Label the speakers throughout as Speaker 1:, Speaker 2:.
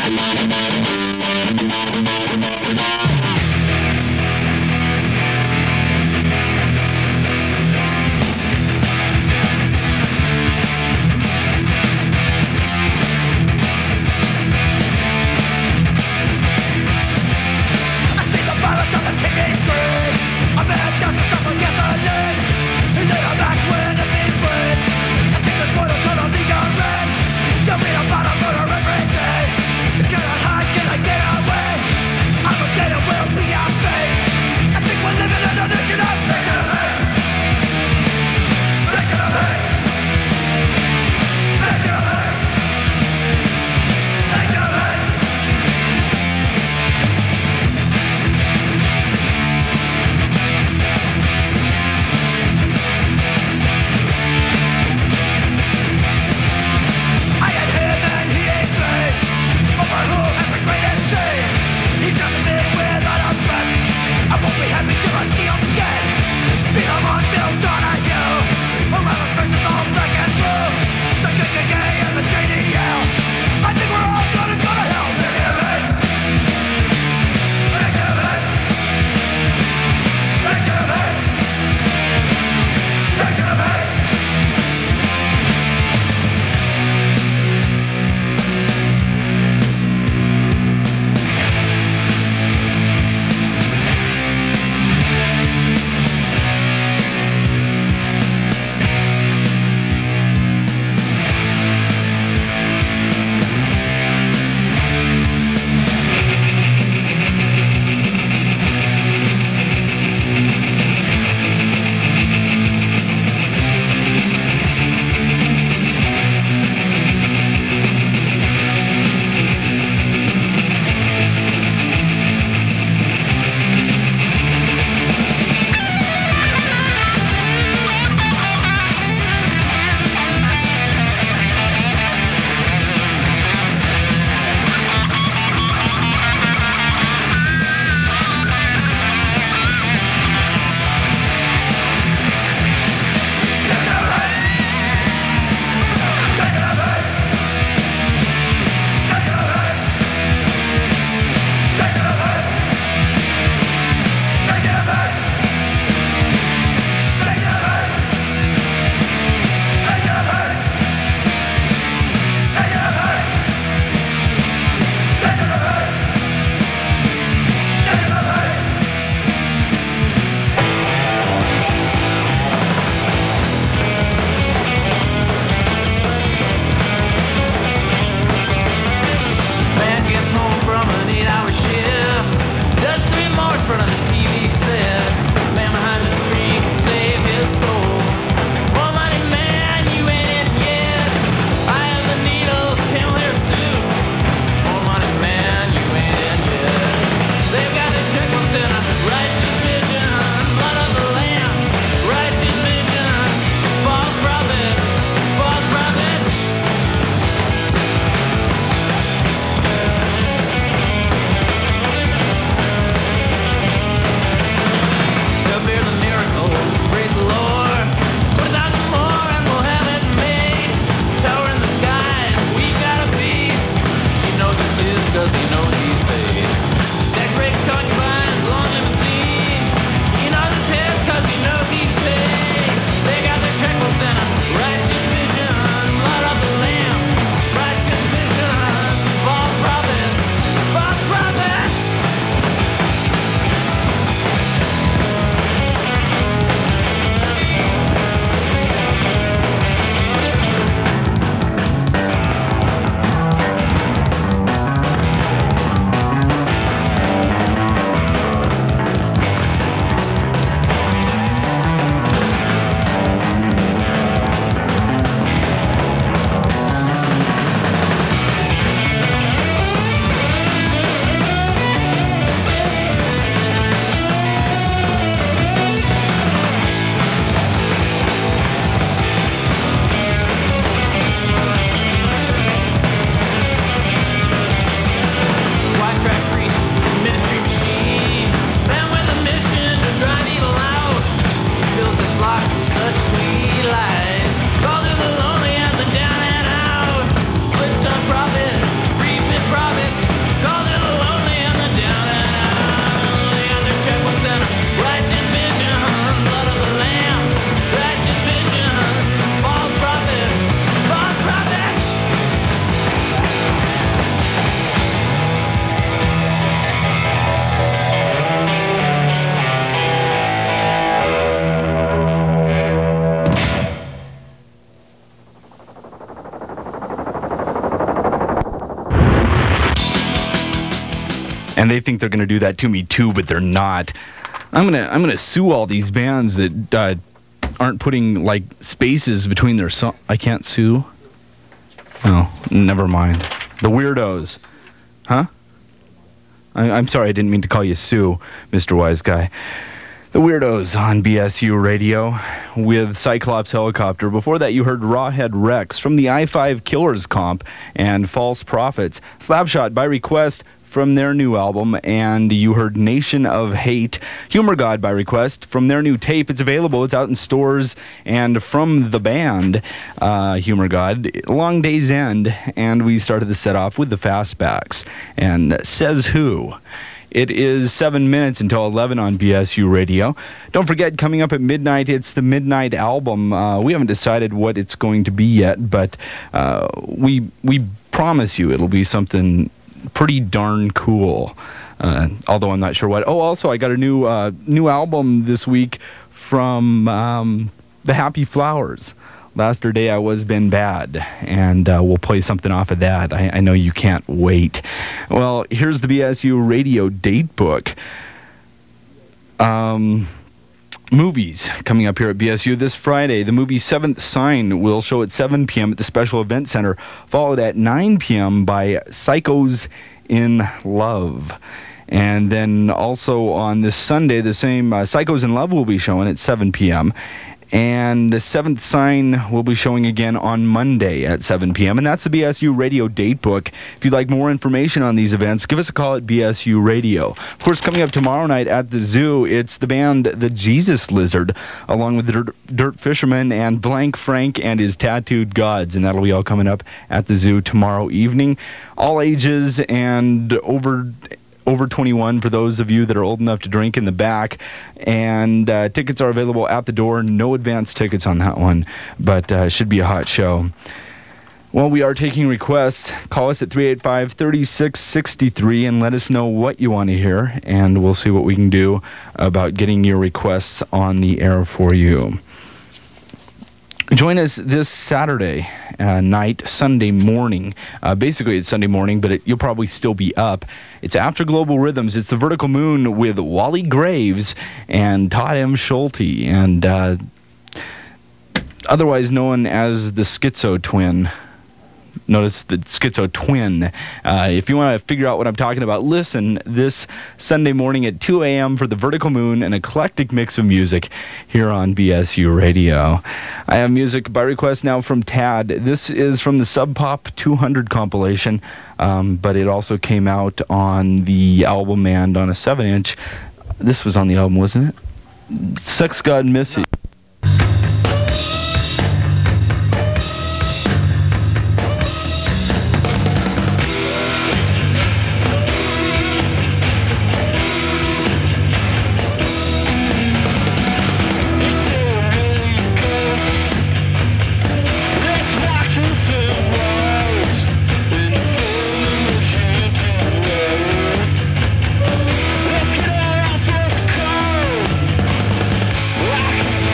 Speaker 1: You'll be a bottom for everything. You cannot hide. And they think they're going to do that to me too, but they're not. I'm gonna sue all these bands that aren't putting like spaces between their songs. I can't sue. Oh, never mind. The weirdos, huh? I'm sorry, I didn't mean to call you Sue, Mr. Wise Guy. The Weirdos on BSU Radio with Cyclops Helicopter. Before that, you heard Rawhead Rex from the I-5 Killers Comp and False Prophets. Slapshot by request from their new album, and you heard Nation of Hate. Humor God by request from their new tape. It's available. It's out in stores. And from the band, Humor God, Long Day's End. And we started the set off with the Fastbacks. And Says Who. It is 7 minutes until 11 on BSU Radio. Don't forget, coming up at midnight, it's the Midnight Album. We haven't decided what it's going to be yet, but we promise you it'll be something pretty darn cool, although I'm not sure what. Oh, also, I got a new album this week from the Happy Flowers. Last Day I Was Been Bad, and we'll play something off of that. I know you can't wait. Well, here's the BSU Radio Date Book. Movies coming up here at BSU this Friday. The movie Seventh Sign will show at 7 p.m. at the Special Event Center, followed at 9 p.m. by Psychos in Love. And then also on this Sunday, the same Psychos in Love will be showing at 7 p.m. And the Seventh Sign will be showing again on Monday at 7 p.m. And that's the BSU Radio Date Book. If you'd like more information on these events, give us a call at BSU Radio. Of course, coming up tomorrow night at the zoo, it's the band The Jesus Lizard, along with the Dirt Fisherman and Blank Frank and his Tattooed Gods. And that'll be all coming up at the zoo tomorrow evening. All ages and over 21 for those of you that are old enough to drink in the back. And tickets are available at the door. No advance tickets on that one, but should be a hot show. Well, we are taking requests. Call us at 385-3663 and let us know what you want to hear, and we'll see what we can do about getting your requests on the air for you. Join us this Saturday night, Sunday morning. Basically, it's Sunday morning, but you'll probably still be up. It's After Global Rhythms. It's the Vertical Moon with Wally Graves and Todd M. Schulte, and otherwise known as the Schizo Twin. Notice the Schizo Twin. If you want to figure out what I'm talking about, listen this Sunday morning at 2 a.m. for the Vertical Moon, an eclectic mix of music here on BSU Radio. I have music by request now from Tad. This is from the Sub Pop 200 compilation, but it also came out on the album and on a 7-inch. This was on the album, wasn't it? Sex God Missy.
Speaker 2: Let's go out this cold.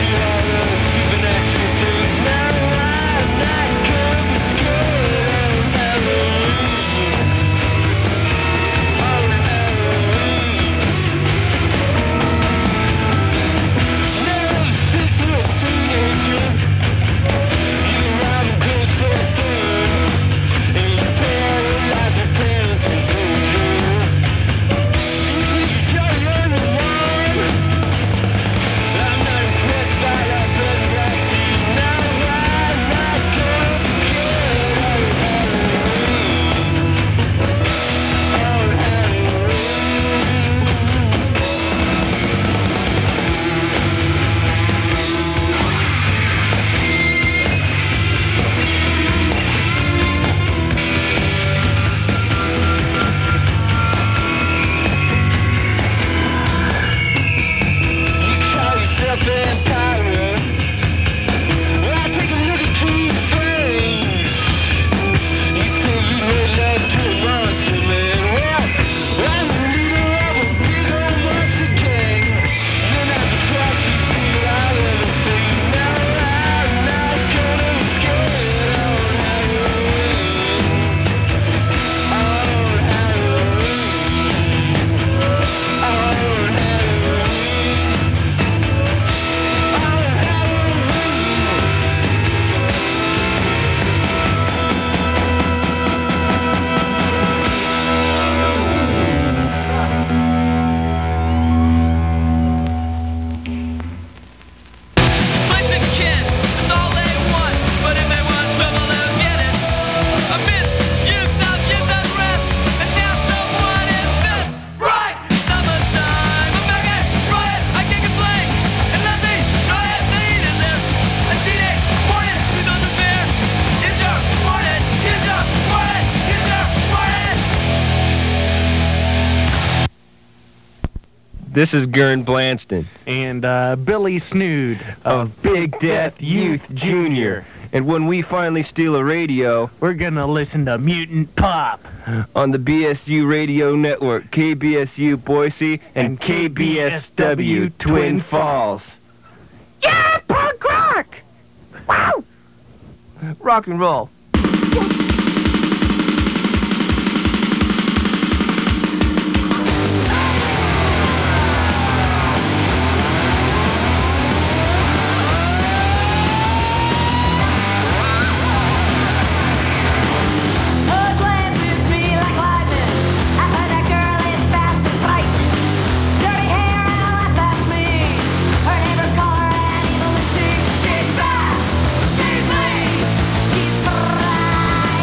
Speaker 2: This is Gern Blanston.
Speaker 3: And Billy Snood
Speaker 2: of Big Death Youth Jr. And when we finally steal a radio,
Speaker 3: we're gonna listen to Mutant Pop
Speaker 2: on the BSU Radio Network, KBSU Boise and KBSW Twin Falls.
Speaker 3: Yeah, punk rock! Wow!
Speaker 2: Rock and roll.
Speaker 4: She's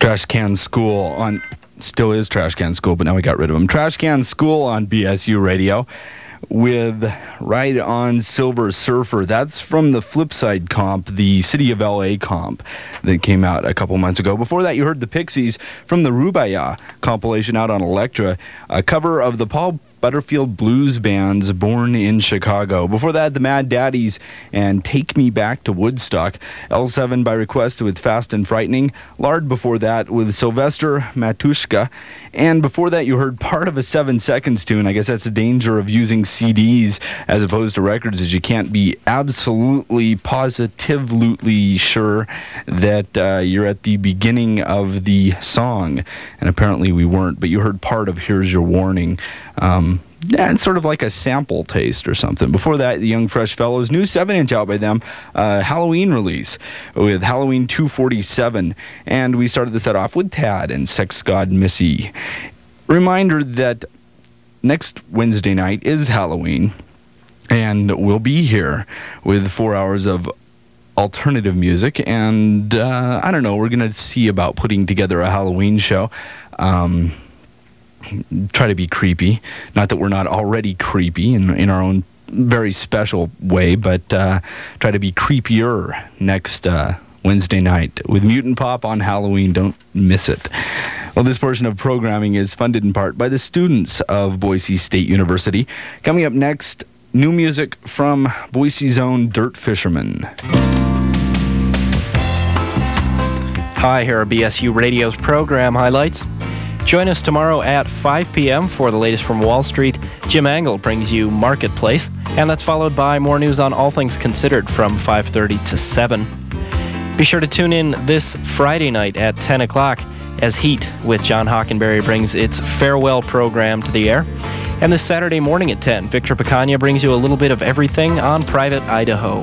Speaker 1: Trash Can School on, still is Trash Can School, but now we got rid of them. Trash Can School on BSU Radio with Ride On Silver Surfer. That's from the Flipside comp, the City of LA comp that came out a couple months ago. Before that, you heard the Pixies from the Rubaya compilation out on Elektra, a cover of the Paul Butterfield Blues Band's Born in Chicago. Before that, the Mad Daddies and Take Me Back to Woodstock. L7 by request with Fast and Frightening. Lard before that with Sylvester Matushka. And before that, you heard part of a 7 Seconds tune. I guess that's the danger of using CDs as opposed to records, is you can't be absolutely, positively sure that you're at the beginning of the song. And apparently we weren't, but you heard part of Here's Your Warning. Yeah, it's sort of like a sample taste or something. Before that, the Young Fresh Fellows, new 7-inch out by them, Halloween release with Halloween 247. And we started the set off with Tad and Sex God Missy. Reminder that next Wednesday night is Halloween, and we'll be here with 4 hours of alternative music. And I don't know, we're going to see about putting together a Halloween show. Try to be creepy. Not that we're not already creepy in our own very special way, but try to be creepier next Wednesday night with Mutant Pop on Halloween. Don't miss it. Well, this portion of programming is funded in part by the students of Boise State University. Coming up next, new music from Boise's own Dirt Fisherman.
Speaker 4: Hi, here are BSU Radio's program highlights. Join us tomorrow at 5 p.m. for the latest from Wall Street. Jim Angle brings you Marketplace, and that's followed by more news on All Things Considered from 5:30 to 7. Be sure to tune in this Friday night at 10 o'clock as Heat with John Hockenberry brings its farewell program to the air. And this Saturday morning at 10, Victor Picagna brings you a little bit of everything on Private Idaho.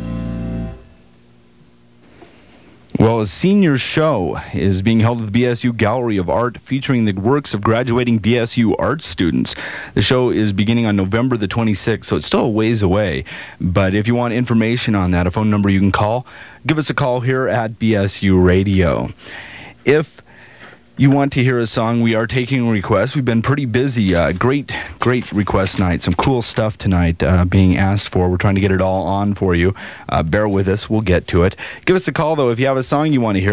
Speaker 1: Well, a senior show is being held at the BSU Gallery of Art featuring the works of graduating BSU art students. The show is beginning on November the 26th, so it's still a ways away. But if you want information on that, a phone number you can call, give us a call here at BSU Radio. If you want to hear a song, we are taking requests. We've been pretty busy. Great request night. Some cool stuff tonight being asked for. We're trying to get it all on for you. Bear with us. We'll get to it. Give us a call, though, if you have a song you want to hear.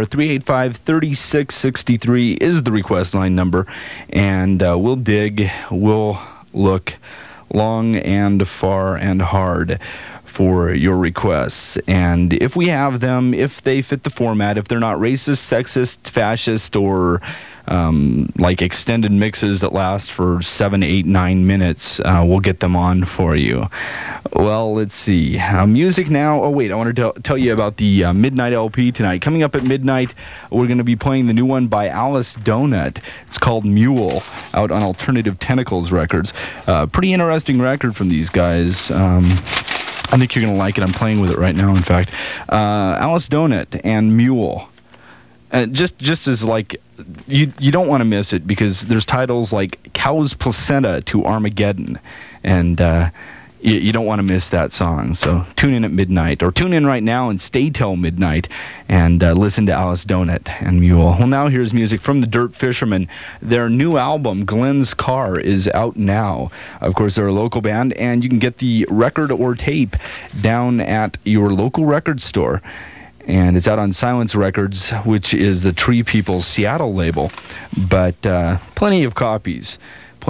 Speaker 1: 385-3663 is the request line number. And we'll dig. We'll look long and far and hard for your requests. And if we have them, if they fit the format, if they're not racist, sexist, fascist, or like extended mixes that last for 7, 8, 9 minutes, we'll get them on for you. Well, let's see. Music now. Oh, wait, I want to tell you about the Midnight LP tonight. Coming up at midnight, we're going to be playing the new one by Alice Donut. It's called Mule, out on Alternative Tentacles Records. Pretty interesting record from these guys. I think you're going to like it. I'm playing with it right now, in fact. Alice Donut and Mule. Just as, like, you don't want to miss it, because there's titles like Cow's Placenta to Armageddon. And you don't want to miss that song. So tune in at midnight, or tune in right now and stay till midnight and listen to Alice Donut and Mule. Well, now here's music from the Dirt Fisherman. Their new album, Glenn's Car, is out now. Of course, they're a local band, and you can get the record or tape down at your local record store. And it's out on Silence Records, which is the Tree People's Seattle label. But plenty of copies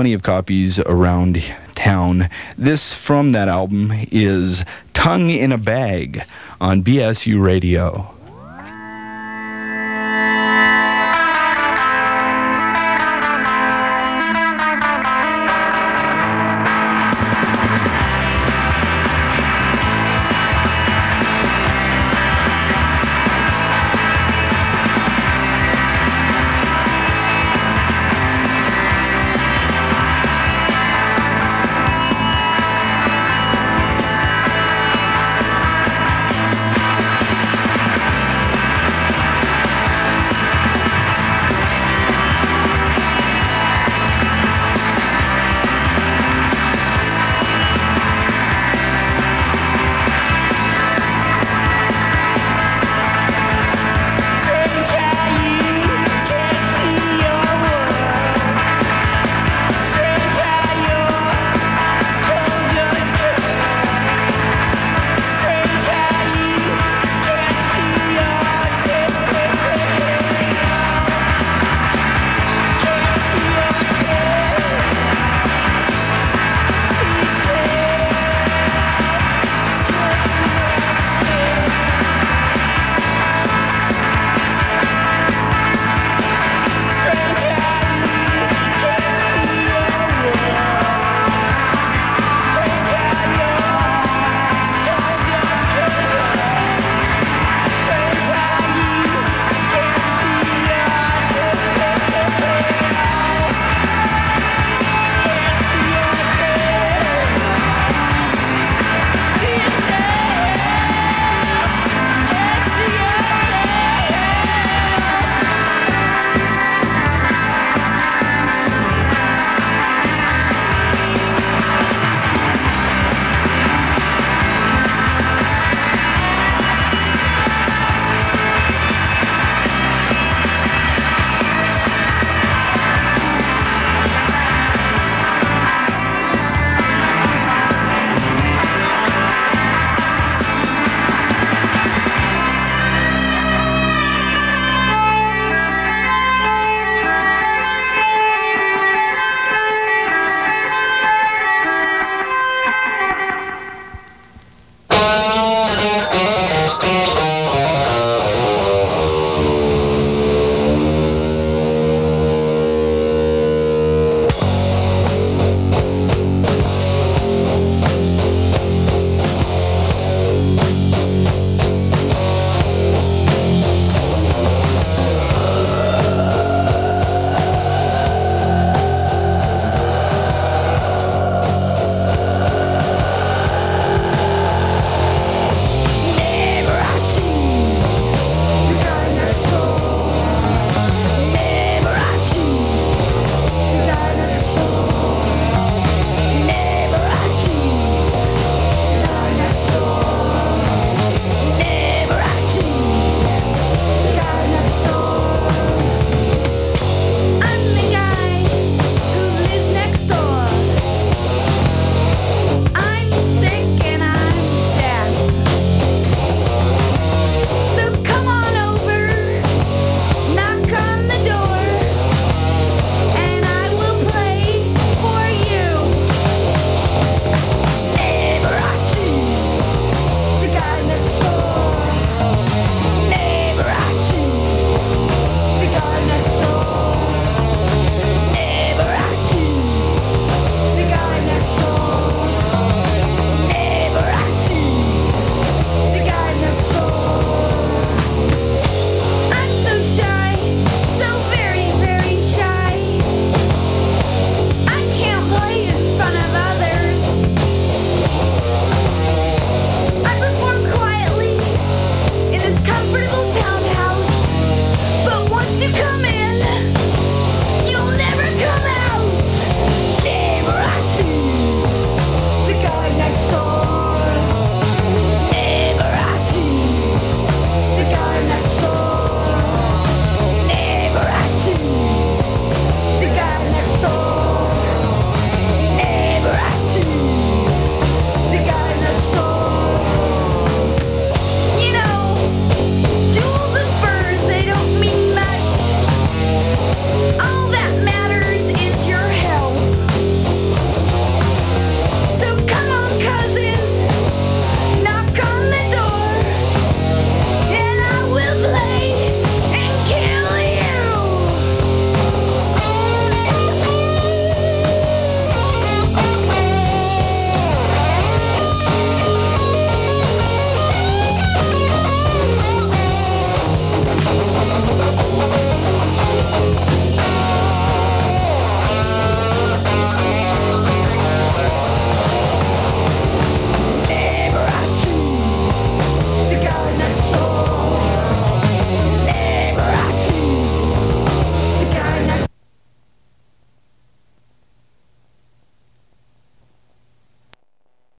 Speaker 1: around town. This from that album is Tongue in a Bag on BSU Radio.